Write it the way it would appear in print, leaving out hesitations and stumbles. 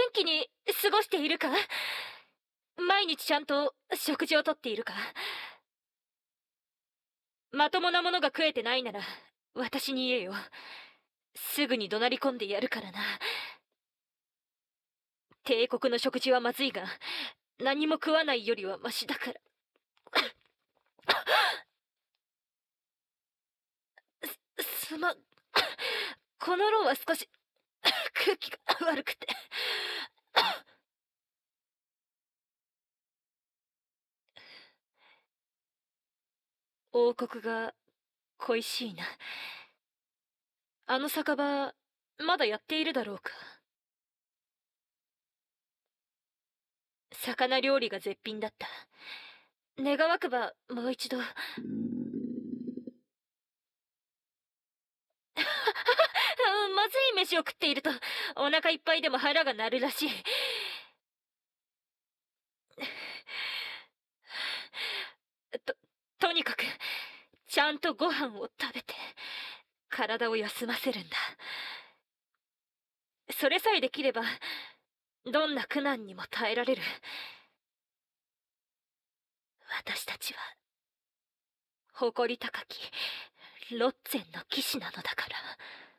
気に過ごしているか？毎日ちゃんと食事をとっているか？まともなものが食えてないなら、私に言えよ。すぐに怒鳴り込んでやるからな。帝国の食事はまずいが、何も食わないよりはマシだから。すまん。この牢は少し空気が悪くて。王国が恋しいな。あの酒場、まだやっているだろうか。魚料理が絶品だった。願わくばもう一度。まずい飯を食っているとお腹いっぱいでも腹が鳴るらしい。ととにかくちゃんとご飯を食べて体を休ませるんだ。それさえできればどんな苦難にも耐えられる。私たちは誇り高きロッツェンの騎士なのだから。